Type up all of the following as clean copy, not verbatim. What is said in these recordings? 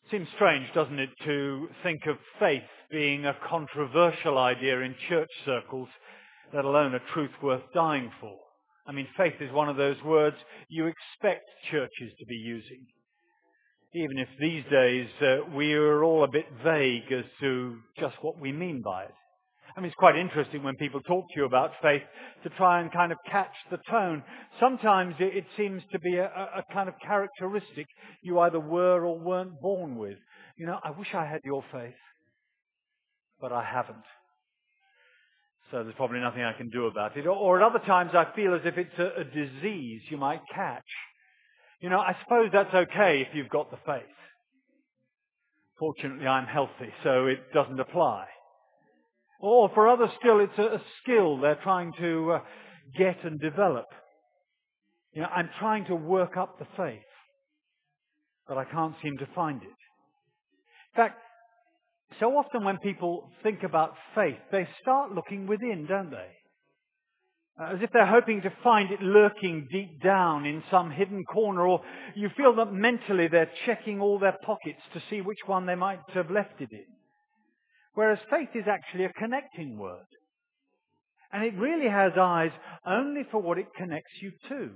Seems strange, doesn't it, to think of faith being a controversial idea in church circles, let alone a truth worth dying for. I mean, faith is one of those words you expect churches to be using, even if these days we are all a bit vague as to just what we mean by it. I mean, it's quite interesting when people talk to you about faith to try and kind of catch the tone. Sometimes it seems to be a kind of characteristic you either were or weren't born with. You know, I wish I had your faith, but I haven't. So there's probably nothing I can do about it. Or at other times I feel as if it's a disease you might catch. You know, I suppose that's okay if you've got the faith. Fortunately, I'm healthy, so it doesn't apply. Or for others still, it's a skill they're trying to get and develop. You know, I'm trying to work up the faith, but I can't seem to find it. In fact, so often when people think about faith, they start looking within, don't they? As if they're hoping to find it lurking deep down in some hidden corner, or you feel that mentally they're checking all their pockets to see which one they might have left it in. Whereas faith is actually a connecting word. And it really has eyes only for what it connects you to.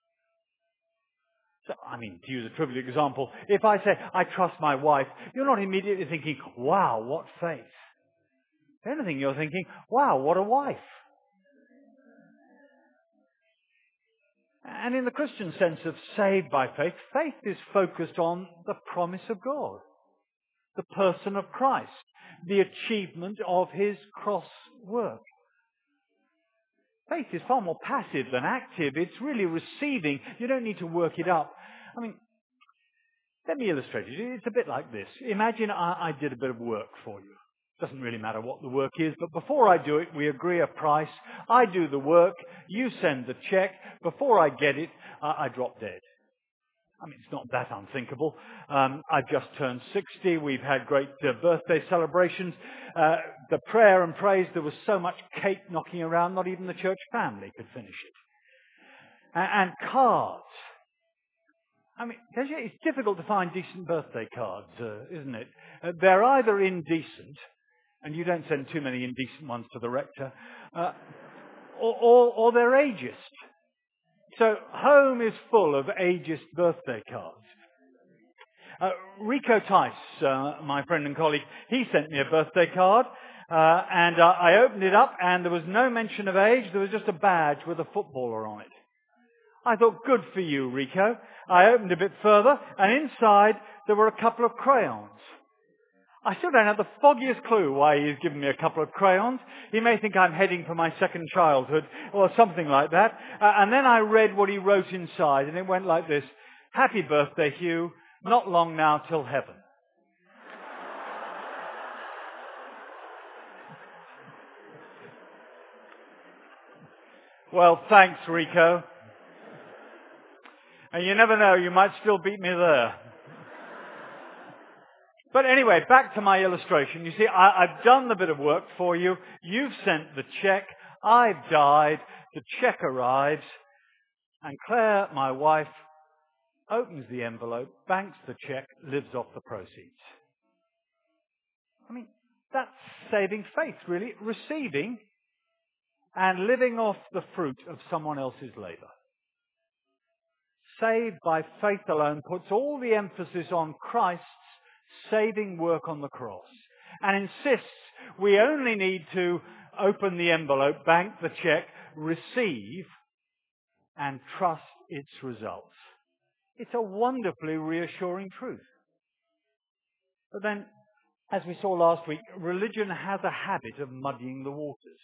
So, I mean, to use a trivial example, if I say, I trust my wife, you're not immediately thinking, wow, what faith. If anything, you're thinking, wow, what a wife. And in the Christian sense of saved by faith, faith is focused on the promise of God, the person of Christ, the achievement of his cross work. Faith is far more passive than active. It's really receiving. You don't need to work it up. I mean, let me illustrate it. It's a bit like this. Imagine I did a bit of work for you. Doesn't really matter what the work is, but before I do it, we agree a price. I do the work. You send the check. Before I get it, I drop dead. I mean, it's not that unthinkable. I've just turned 60. We've had great birthday celebrations. The prayer and praise, there was so much cake knocking around, not even the church family could finish it. And cards. I mean, it's difficult to find decent birthday cards, isn't it? They're either indecent, and you don't send too many indecent ones to the rector, or they're ageist. So home is full of ageist birthday cards. Rico Tice, my friend and colleague, he sent me a birthday card, and I opened it up, and there was no mention of age. There was just a badge with a footballer on it. I thought, good for you, Rico. I opened a bit further, and inside there were a couple of crayons. I still don't have the foggiest clue why he's given me a couple of crayons. He may think I'm heading for my second childhood or something like that. And then I read what he wrote inside, and it went like this. Happy birthday, Hugh. Not long now till heaven. Well, thanks, Rico. And you never know, you might still beat me there. But anyway, back to my illustration. You see, I've done the bit of work for you. You've sent the check. I've died. The check arrives. And Claire, my wife, opens the envelope, banks the check, lives off the proceeds. I mean, that's saving faith, really. Receiving and living off the fruit of someone else's labor. Saved by faith alone puts all the emphasis on Christ's saving work on the cross and insists we only need to open the envelope, bank the check, receive and trust its results. It's a wonderfully reassuring truth. But then, as we saw last week, religion has a habit of muddying the waters.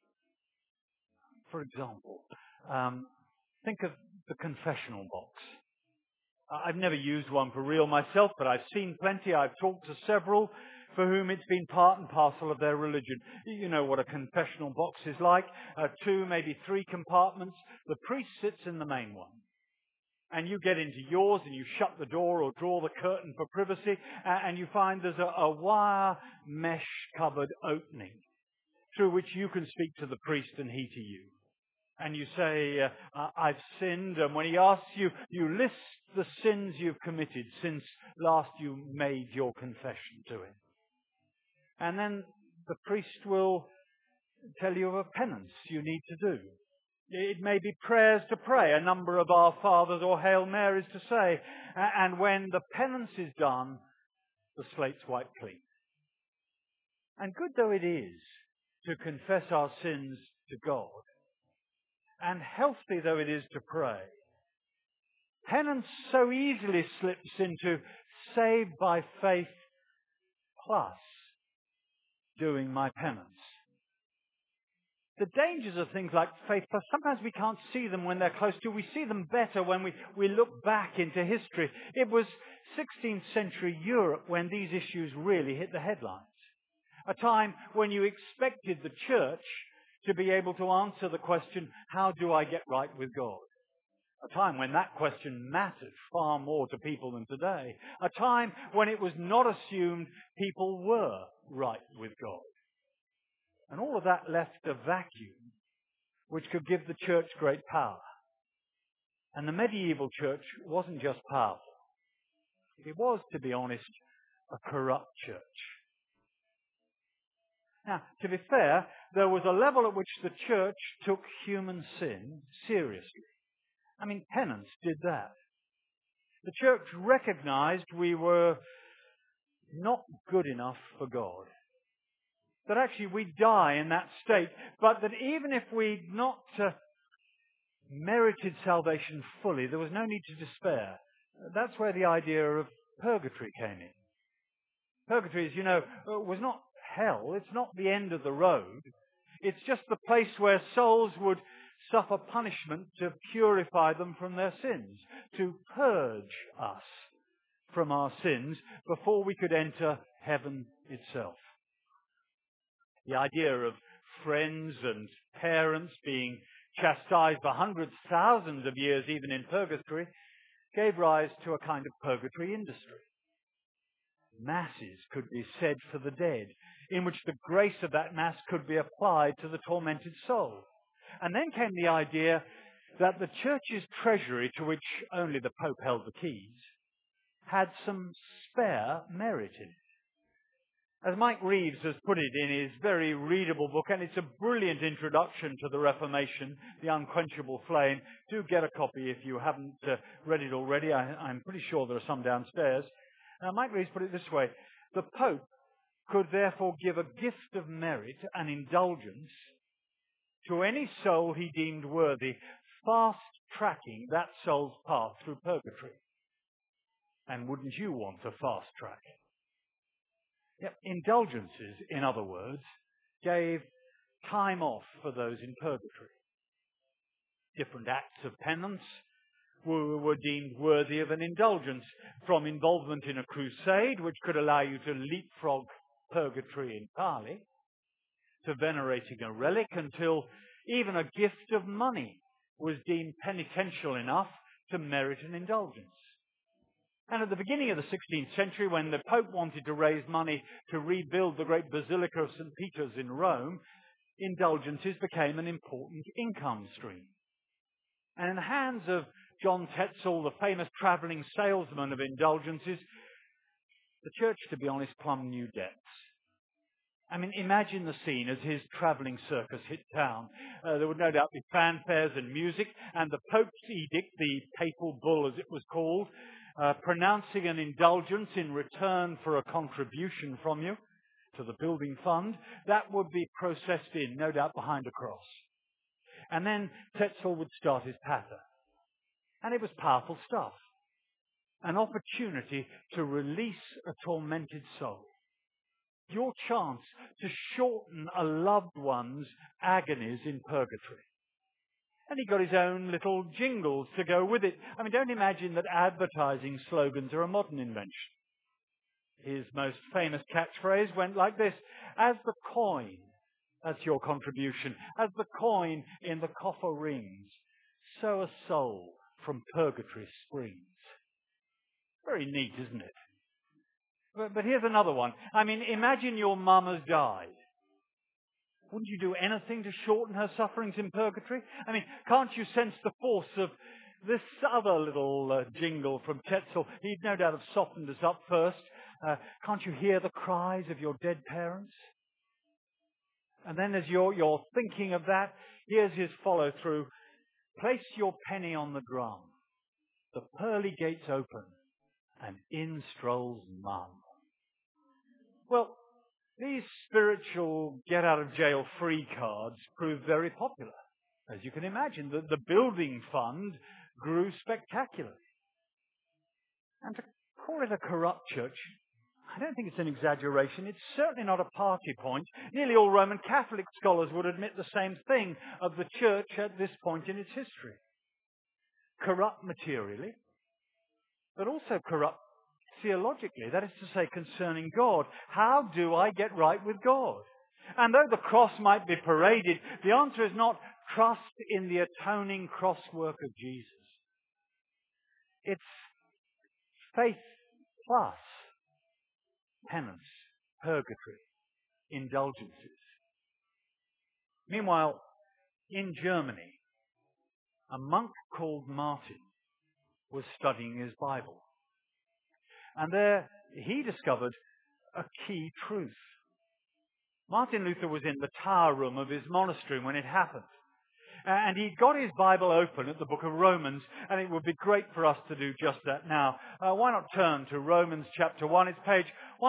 For example, think of the confessional box. I've never used one for real myself, but I've seen plenty. I've talked to several for whom it's been part and parcel of their religion. You know what a confessional box is like. 2, maybe 3 compartments. The priest sits in the main one. And you get into yours and you shut the door or draw the curtain for privacy, and you find there's a wire mesh covered opening through which you can speak to the priest and he to you. and you say, I've sinned, and when he asks you, you list the sins you've committed since last you made your confession to him. And then the priest will tell you of a penance you need to do. It may be prayers to pray, a number of Our Fathers or Hail Marys to say. And when the penance is done, the slate's wiped clean. And good though it is to confess our sins to God, and healthy though it is to pray, penance so easily slips into saved by faith plus doing my penance. The dangers of things like faith plus, sometimes we can't see them when they're close to. We see them better when we look back into history. It was 16th century Europe when these issues really hit the headlines. A time when you expected the church to be able to answer the question, how do I get right with God? A time when that question mattered far more to people than today. A time when it was not assumed people were right with God. And all of that left a vacuum which could give the church great power. And the medieval church wasn't just powerful. It was, to be honest, a corrupt church. Now, to be fair, there was a level at which the church took human sin seriously. I mean, penance did that. The church recognized we were not good enough for God. That actually we'd die in that state, but that even if we'd not merited salvation fully, there was no need to despair. That's where the idea of purgatory came in. Purgatory, as you know, was not hell. It's not the end of the road. It's just the place where souls would suffer punishment to purify them from their sins, to purge us from our sins before we could enter heaven itself. The idea of friends and parents being chastised for hundreds, thousands of years, even in purgatory, gave rise to a kind of purgatory industry. Masses could be said for the dead, in which the grace of that Mass could be applied to the tormented soul. And then came the idea that the church's treasury, to which only the Pope held the keys, had some spare merit in it. As Mike Reeves has put it in his very readable book, and it's a brilliant introduction to the Reformation, The Unquenchable Flame. Do get a copy if you haven't read it already. I'm pretty sure there are some downstairs. Mike Reeves put it this way: the Pope could therefore give a gift of merit and indulgence to any soul he deemed worthy, fast-tracking that soul's path through purgatory. And wouldn't you want a fast track? Yep. Indulgences, in other words, gave time off for those in purgatory. Different acts of penance were deemed worthy of an indulgence, from involvement in a crusade, which could allow you to leapfrog purgatory entirely, to venerating a relic, until even a gift of money was deemed penitential enough to merit an indulgence. And at the beginning of the 16th century, when the Pope wanted to raise money to rebuild the great Basilica of St. Peter's in Rome, indulgences became an important income stream. And in the hands of John Tetzel, the famous travelling salesman of indulgences, the church, to be honest, plumbed new depths. I mean, imagine the scene as his travelling circus hit town. There would no doubt be fanfares and music, and the Pope's edict, the papal bull as it was called, pronouncing an indulgence in return for a contribution from you to the building fund, that would be processed in, no doubt, behind a cross. And then Tetzel would start his patter. And it was powerful stuff. An opportunity to release a tormented soul. Your chance to shorten a loved one's agonies in purgatory. And he got his own little jingles to go with it. I mean, don't imagine that advertising slogans are a modern invention. His most famous catchphrase went like this: as the coin, that's your contribution, as the coin in the coffer rings, so a soul from purgatory springs. Very neat, isn't it? But here's another one. I mean, imagine your mum has died. Wouldn't you do anything to shorten her sufferings in purgatory? I mean, can't you sense the force of this other little jingle from Tetzel? He'd no doubt have softened us up first. Can't you hear the cries of your dead parents? And then as you're thinking of that, here's his follow-through. Place your penny on the drum. The pearly gates open, and in strolls Mum. Well, these spiritual get-out-of-jail-free cards proved very popular. As you can imagine, the building fund grew spectacularly. And to call it a corrupt church, I don't think it's an exaggeration. It's certainly not a party point. Nearly all Roman Catholic scholars would admit the same thing of the church at this point in its history. Corrupt materially, but also corrupt theologically. That is to say, concerning God. How do I get right with God? And though the cross might be paraded, the answer is not trust in the atoning cross work of Jesus. It's faith plus penance, purgatory, indulgences. Meanwhile, in Germany, a monk called Martin was studying his Bible. And there he discovered a key truth. Martin Luther was in the tower room of his monastery when it happened. And he got his Bible open at the book of Romans, and it would be great for us to do just that now. Why not turn to Romans chapter 1? It's page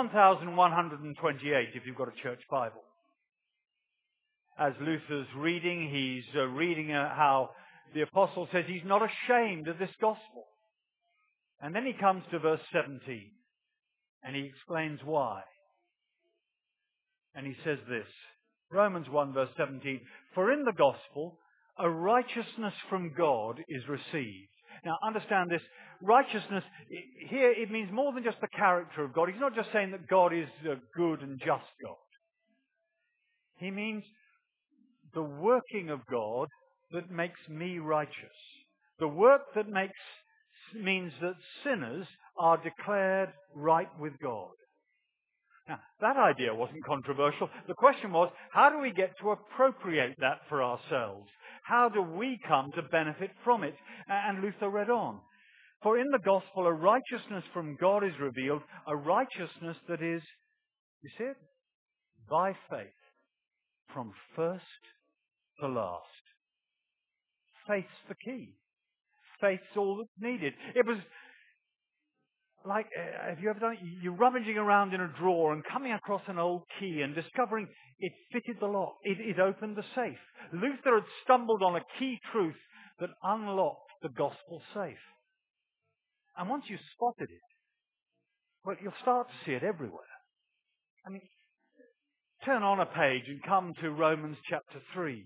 1128 if you've got a church Bible. As Luther's reading, he's reading how the apostle says he's not ashamed of this gospel. And then he comes to verse 17, and he explains why. And he says this, Romans 1 verse 17, for in the gospel, a righteousness from God is received. Now understand this, righteousness, here it means more than just the character of God. He's not just saying that God is a good and just God. He means the working of God that makes me righteous. The work that means that sinners are declared right with God. Now, that idea wasn't controversial. The question was, how do we get to appropriate that for ourselves? How do we come to benefit from it? And Luther read on. For in the gospel, a righteousness from God is revealed, a righteousness that is, you see it? By faith, from first to last. Faith's the key. Faith's all that's needed. It was like, have you ever done it? You're rummaging around in a drawer and coming across an old key and discovering it fitted the lock. It opened the safe. Luther had stumbled on a key truth that unlocked the gospel safe. And once you spotted it, well, you'll start to see it everywhere. I mean, turn on a page and come to Romans chapter 3.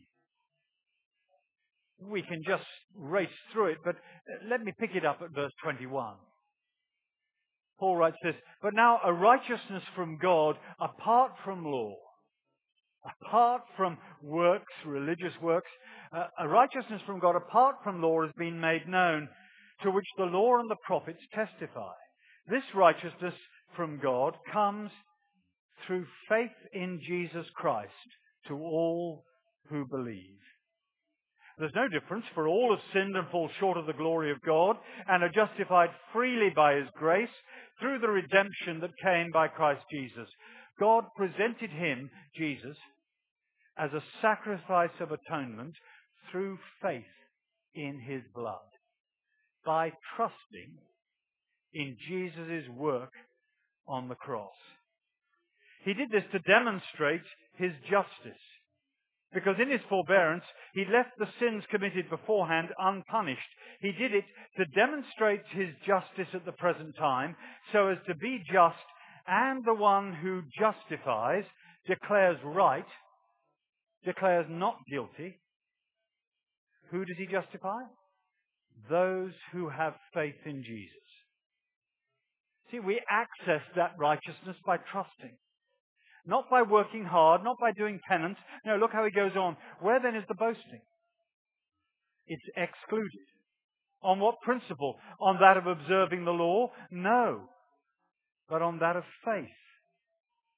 We can just race through it, but let me pick it up at verse 21. Paul writes this, but now a righteousness from God apart from law, apart from works, religious works, a righteousness from God apart from law has been made known, to which the law and the prophets testify. This righteousness from God comes through faith in Jesus Christ to all who believe. There's no difference, for all have sinned and fall short of the glory of God and are justified freely by His grace through the redemption that came by Christ Jesus. God presented Him, Jesus, as a sacrifice of atonement through faith in His blood, by trusting in Jesus' work on the cross. He did this to demonstrate His justice, because in His forbearance, He left the sins committed beforehand unpunished. He did it to demonstrate His justice at the present time, so as to be just, and the one who justifies, declares right, declares not guilty. Who does He justify? Those who have faith in Jesus. See, we access that righteousness by trusting. Not by working hard, not by doing penance. No, look how he goes on. Where then is the boasting? It's excluded. On what principle? On that of observing the law? No. But on that of faith.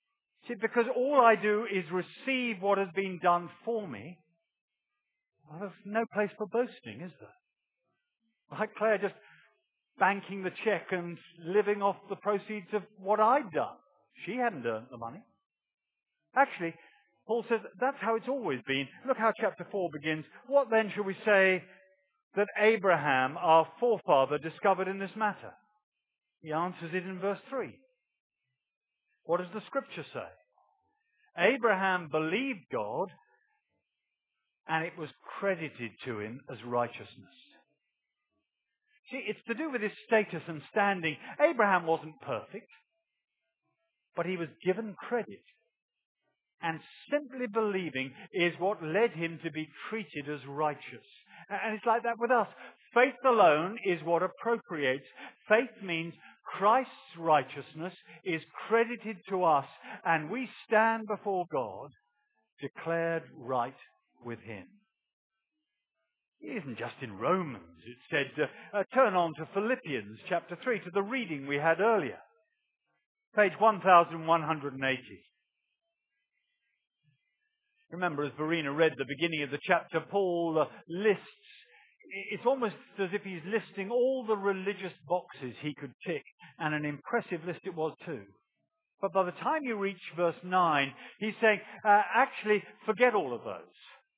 See, because all I do is receive what has been done for me, well, there's no place for boasting, is there? Like Claire just banking the check and living off the proceeds of what I'd done. She hadn't earned the money. Actually, Paul says that's how it's always been. Look how chapter 4 begins. What then shall we say that Abraham, our forefather, discovered in this matter? He answers it in verse 3. What does the scripture say? Abraham believed God, and it was credited to him as righteousness. See, it's to do with his status and standing. Abraham wasn't perfect, but he was given credit. And simply believing is what led him to be treated as righteous. And it's like that with us. Faith alone is what appropriates. Faith means Christ's righteousness is credited to us, and we stand before God declared right with him. It isn't just in Romans. It said, turn on to Philippians chapter 3, to the reading we had earlier. Page 1180. Remember, as Verena read the beginning of the chapter, Paul lists, it's almost as if he's listing all the religious boxes he could tick, and an impressive list it was too. But by the time you reach verse 9, he's saying, actually, forget all of those.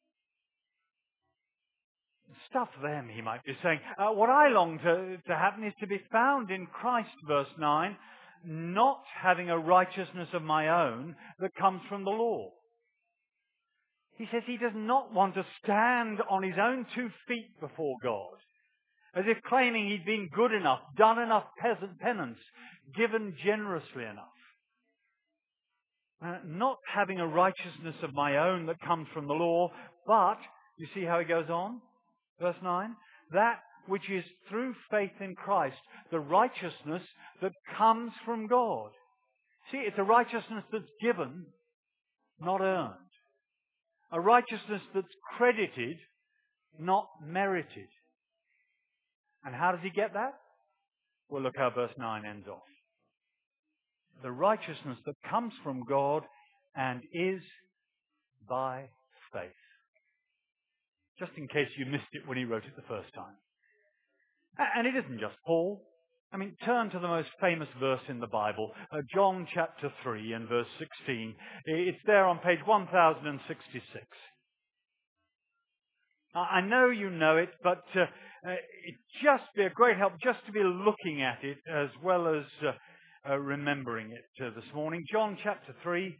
Stuff them, he might be saying. What I long to happen is to be found in Christ, verse 9, not having a righteousness of my own that comes from the law. He says he does not want to stand on his own 2 feet before God, as if claiming he'd been good enough, done enough penance, given generously enough. Not having a righteousness of my own that comes from the law, but, you see how he goes on? Verse 9, that which is through faith in Christ, the righteousness that comes from God. See, it's a righteousness that's given, not earned. A righteousness that's credited, not merited. And how does he get that? Well, look how verse 9 ends off. The righteousness that comes from God and is by faith. Just in case you missed it when he wrote it the first time. And it isn't just Paul. I mean, turn to the most famous verse in the Bible, John chapter 3 and verse 16. It's there on page 1066. I know you know it, but it'd just be a great help just to be looking at it as well as remembering it this morning. John chapter 3.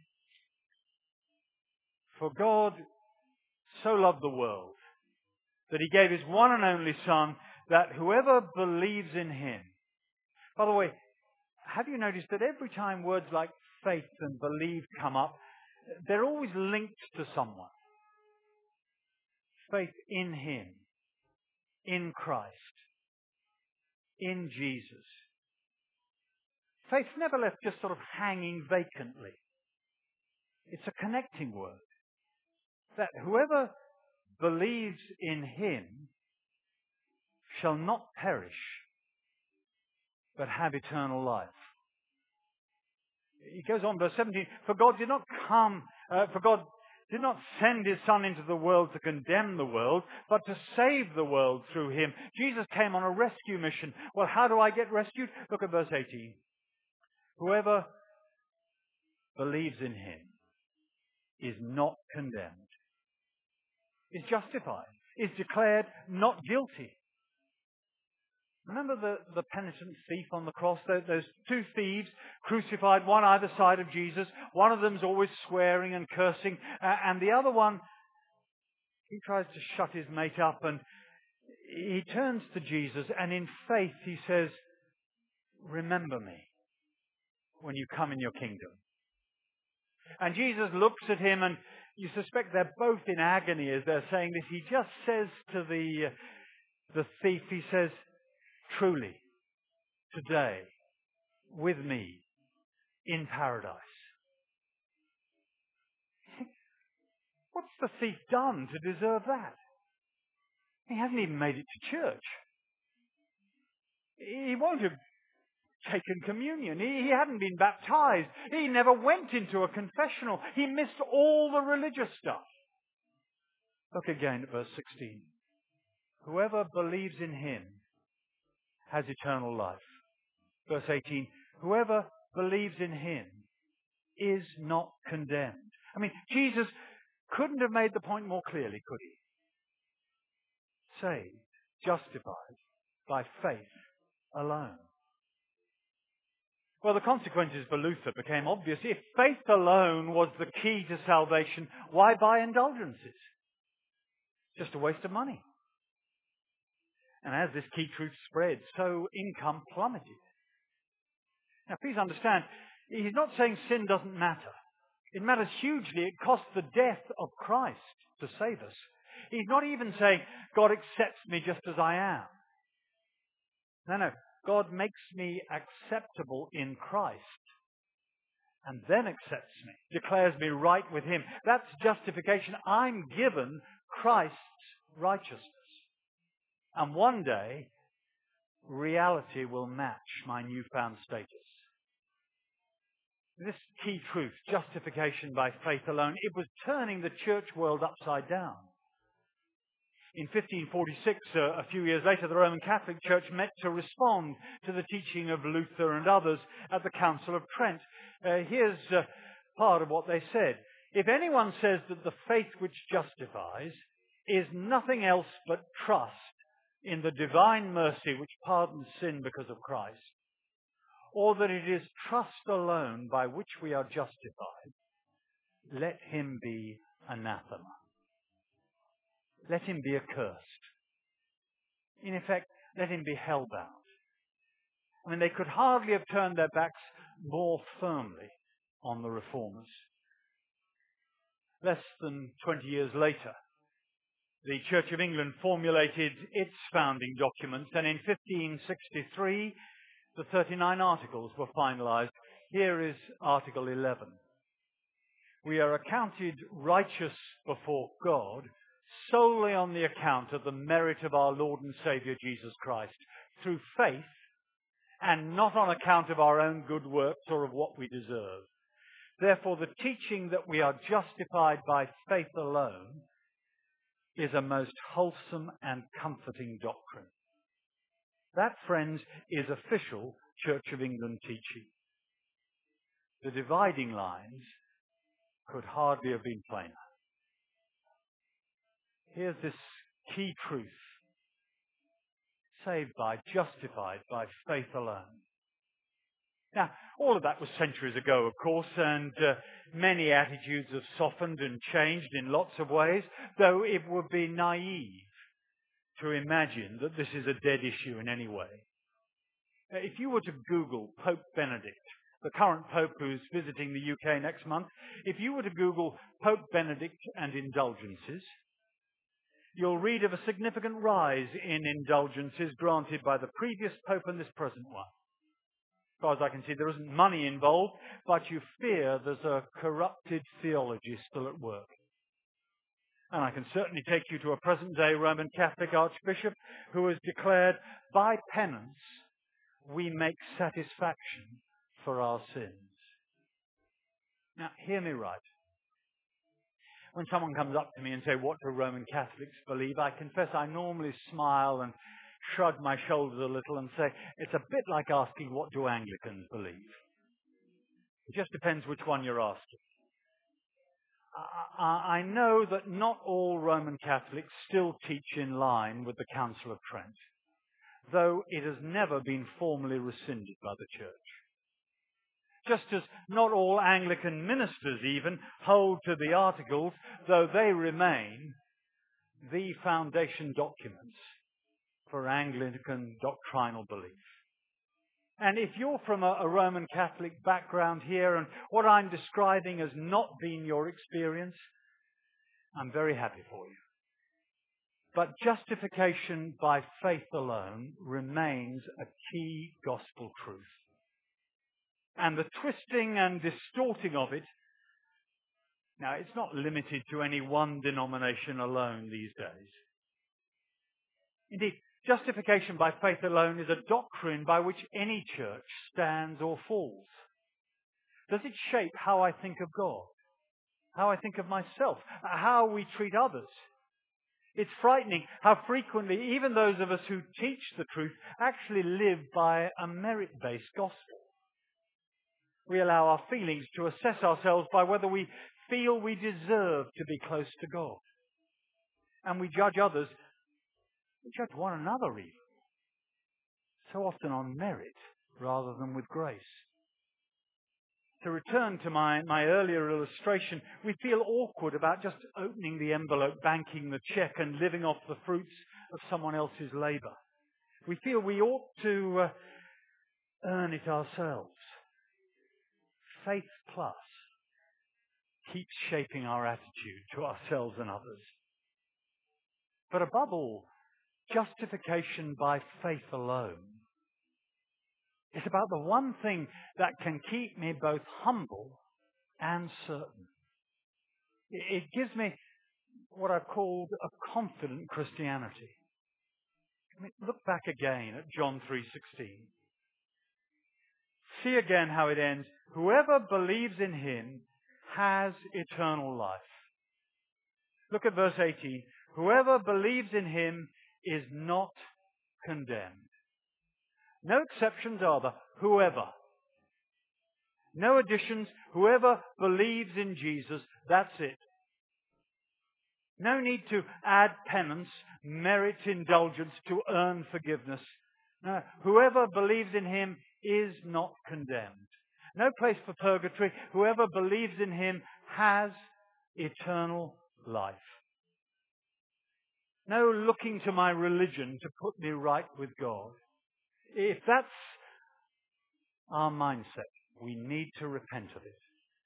For God so loved the world that he gave his one and only Son, that whoever believes in him. By the way, have you noticed that every time words like faith and believe come up, they're always linked to someone? Faith in him, in Christ, in Jesus. Faith's never left just sort of hanging vacantly. It's a connecting word. That whoever believes in him shall not perish, but have eternal life. He goes on, verse 17, for God did not send his Son into the world to condemn the world, but to save the world through him. Jesus came on a rescue mission. Well, how do I get rescued? Look at verse 18. Whoever believes in him is not condemned, is justified, is declared not guilty. Remember the penitent thief on the cross? Those 2 thieves crucified, one either side of Jesus. One of them's always swearing and cursing, and the other one, he tries to shut his mate up, and he turns to Jesus, and in faith he says, remember me when you come in your kingdom. And Jesus looks at him, and you suspect they're both in agony as they're saying this. He just says to the thief, he says, truly, today, with me, in paradise. What's the thief done to deserve that? He hasn't even made it to church. He won't have taken communion. He hadn't been baptized. He never went into a confessional. He missed all the religious stuff. Look again at verse 16. Whoever believes in him has eternal life. Verse 18. Whoever believes in him is not condemned. I mean, Jesus couldn't have made the point more clearly, could he? Saved, justified by faith alone. Well, the consequences for Luther became obvious. If faith alone was the key to salvation, why buy indulgences? Just a waste of money. And as this key truth spread, so income plummeted. Now, please understand, he's not saying sin doesn't matter. It matters hugely. It cost the death of Christ to save us. He's not even saying God accepts me just as I am. No. God makes me acceptable in Christ and then accepts me, declares me right with him. That's justification. I'm given Christ's righteousness. And one day, reality will match my newfound status. This key truth, justification by faith alone, it was turning the church world upside down. In 1546, a few years later, the Roman Catholic Church met to respond to the teaching of Luther and others at the Council of Trent. Here's part of what they said. If anyone says that the faith which justifies is nothing else but trust in the divine mercy which pardons sin because of Christ, or that it is trust alone by which we are justified, let him be anathema. Let him be accursed. In effect, let him be hellbound. I mean, they could hardly have turned their backs more firmly on the reformers. Less than 20 years later, the Church of England formulated its founding documents, and in 1563, the 39 articles were finalized. Here is Article 11. We are accounted righteous before God solely on the account of the merit of our Lord and Saviour Jesus Christ, through faith, and not on account of our own good works or of what we deserve. Therefore, the teaching that we are justified by faith alone is a most wholesome and comforting doctrine. That, friends, is official Church of England teaching. The dividing lines could hardly have been plainer. Here's this key truth. Saved by, justified by faith alone. Now, all of that was centuries ago, of course, and many attitudes have softened and changed in lots of ways, though it would be naive to imagine that this is a dead issue in any way. If you were to Google Pope Benedict, the current Pope who's visiting the UK next month, if you were to Google Pope Benedict and indulgences, you'll read of a significant rise in indulgences granted by the previous Pope and this present one. As far as I can see, there isn't money involved, but you fear there's a corrupted theology still at work. And I can certainly take you to a present-day Roman Catholic Archbishop who has declared, by penance, we make satisfaction for our sins. Now, hear me right. When someone comes up to me and say, what do Roman Catholics believe? I confess I normally smile and shrug my shoulders a little and say, it's a bit like asking, what do Anglicans believe? It just depends which one you're asking. I know that not all Roman Catholics still teach in line with the Council of Trent, though it has never been formally rescinded by the Church. Just as not all Anglican ministers even hold to the Articles, though they remain the foundation documents for Anglican doctrinal belief. And if you're from a Roman Catholic background here and what I'm describing has not been your experience, I'm very happy for you. But justification by faith alone remains a key gospel truth. And the twisting and distorting of it, now it's not limited to any one denomination alone these days. Indeed, Justification by faith alone is a doctrine by which any church stands or falls. Does it shape how I think of God? How I think of myself? How we treat others? It's frightening how frequently even those of us who teach the truth actually live by a merit-based gospel. We allow our feelings to assess ourselves by whether we feel we deserve to be close to God. And we judge others, we judge one another even, so often on merit rather than with grace. To return to my earlier illustration, we feel awkward about just opening the envelope, banking the check, and living off the fruits of someone else's labour. We feel we ought to earn it ourselves. Faith plus keeps shaping our attitude to ourselves and others. But above all, justification by faith alone is about the one thing that can keep me both humble and certain. It gives me what I've called a confident Christianity. I mean, look back again at John 3:16. See again how it ends. Whoever believes in him has eternal life. Look at verse 18. Whoever believes in him is not condemned. No exceptions are there. Whoever. No additions. Whoever believes in Jesus, that's it. No need to add penance, merit indulgence to earn forgiveness. No, whoever believes in him is not condemned. No place for purgatory. Whoever believes in him has eternal life. No looking to my religion to put me right with God. If that's our mindset, we need to repent of it.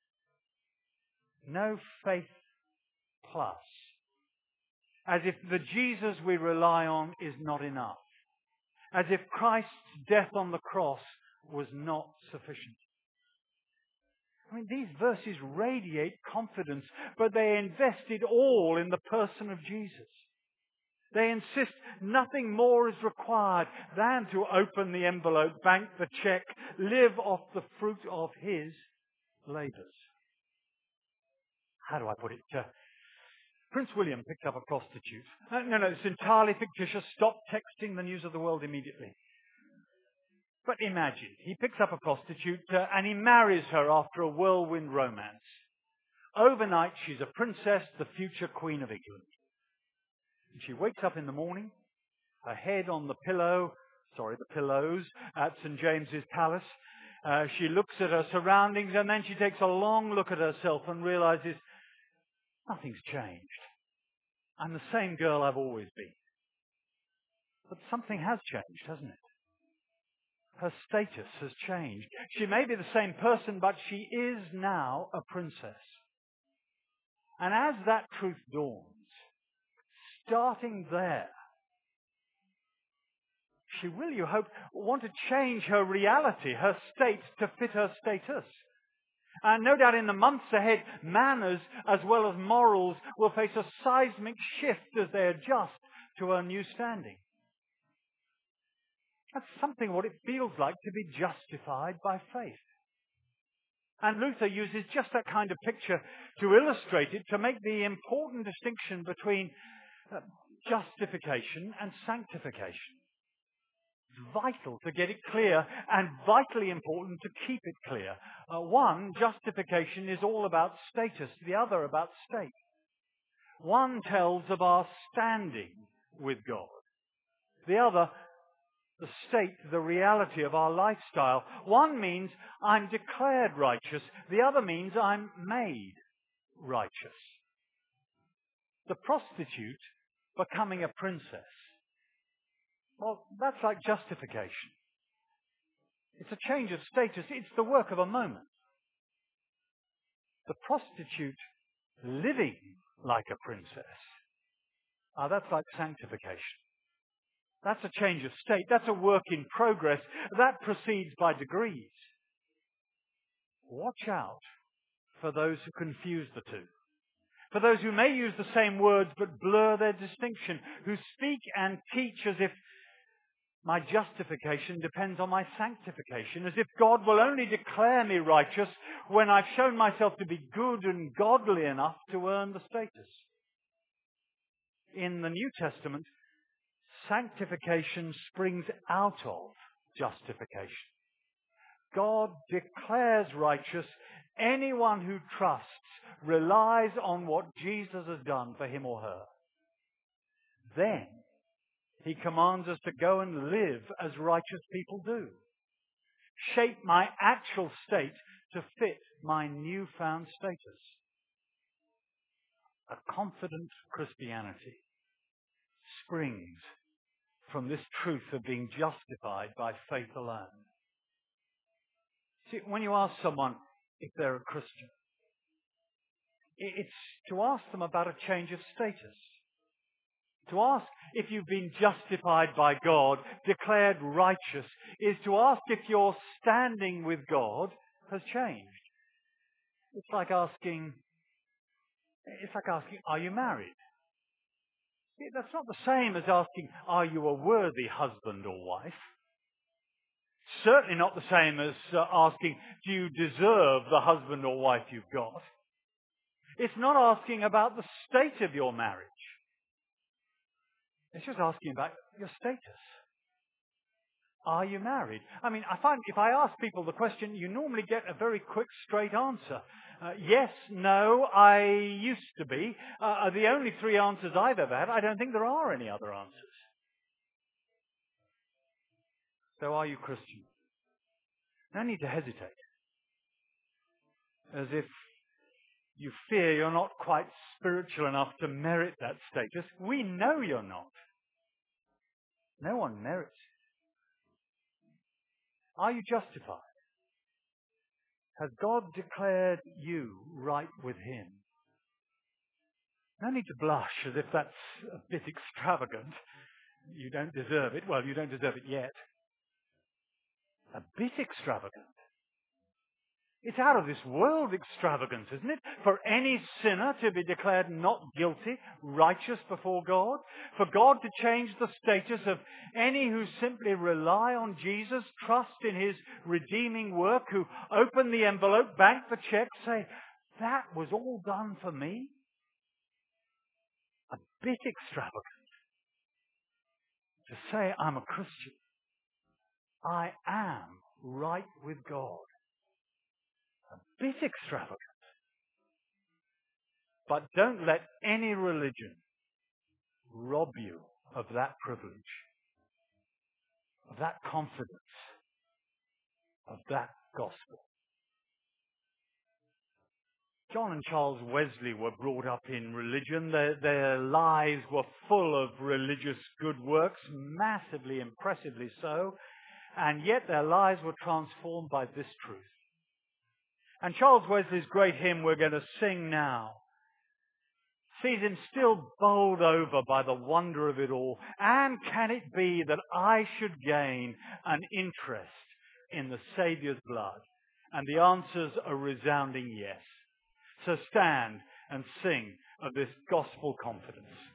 No faith plus. As if the Jesus we rely on is not enough. As if Christ's death on the cross was not sufficient. I mean, these verses radiate confidence, but they invest it all in the person of Jesus. They insist nothing more is required than to open the envelope, bank the check, live off the fruit of his labours. How do I put it? Prince William picked up a prostitute. No, it's entirely fictitious. Stop texting the news of the world immediately. But imagine, he picks up a prostitute and he marries her after a whirlwind romance. Overnight, she's a princess, the future Queen of England. And she wakes up in the morning, her head on the pillows at St. James's Palace. She looks at her surroundings and then she takes a long look at herself and realizes nothing's changed. I'm the same girl I've always been. But something has changed, hasn't it? Her status has changed. She may be the same person, but she is now a princess. And as that truth dawns, starting there, she will, you hope, want to change her reality, her state, to fit her status. And no doubt in the months ahead, manners as well as morals will face a seismic shift as they adjust to her new standing. That's something what it feels like to be justified by faith. And Luther uses just that kind of picture to illustrate it, to make the important distinction between justification and sanctification. It's vital to get it clear and vitally important to keep it clear. One, justification is all about status, the other about state. One tells of our standing with God. The other, the state, the reality of our lifestyle. One means I'm declared righteous. The other means I'm made righteous. The prostitute becoming a princess. Well, that's like justification. It's a change of status. It's the work of a moment. The prostitute living like a princess. That's like sanctification. That's a change of state. That's a work in progress. That proceeds by degrees. Watch out for those who confuse the two. For those who may use the same words but blur their distinction, who speak and teach as if My justification depends on my sanctification, as if God will only declare me righteous when I've shown myself to be good and godly enough to earn the status. In the New Testament, sanctification springs out of justification. God declares righteous anyone who trusts, relies on what Jesus has done for him or her. Then he commands us to go and live as righteous people do. Shape my actual state to fit my newfound status. A confident Christianity springs from this truth of being justified by faith alone. See, when you ask someone if they're a Christian, it's to ask them about a change of status. To ask if you've been justified by God, declared righteous, is to ask if your standing with God has changed. It's like asking, are you married? That's not the same as asking, are you a worthy husband or wife? Certainly not the same as asking, do you deserve the husband or wife you've got? It's not asking about the state of your marriage. It's just asking about your status. Are you married? I mean, I find if I ask people the question, you normally get a very quick, straight answer. Yes, no, I used to be. Are the only three answers I've ever had. I don't think there are any other answers. So are you Christian? No need to hesitate. As if you fear you're not quite spiritual enough to merit that status. We know you're not. No one merits it. Are you justified? Has God declared you right with him? No need to blush as if that's a bit extravagant. You don't deserve it. Well, you don't deserve it yet. A bit extravagant. It's out of this world extravagance, isn't it? For any sinner to be declared not guilty, righteous before God. For God to change the status of any who simply rely on Jesus, trust in his redeeming work, who open the envelope, bank the check, say, that was all done for me. A bit extravagant. To say I'm a Christian. I am right with God. A bit extravagant. But don't let any religion rob you of that privilege, of that confidence, of that gospel. John and Charles Wesley were brought up in religion. Their lives were full of religious good works, massively, impressively so, and yet their lives were transformed by this truth. And Charles Wesley's great hymn we're going to sing now sees him still bowled over by the wonder of it all. And can it be that I should gain an interest in the Saviour's blood? And the answer's a resounding yes. So stand and sing of this gospel confidence.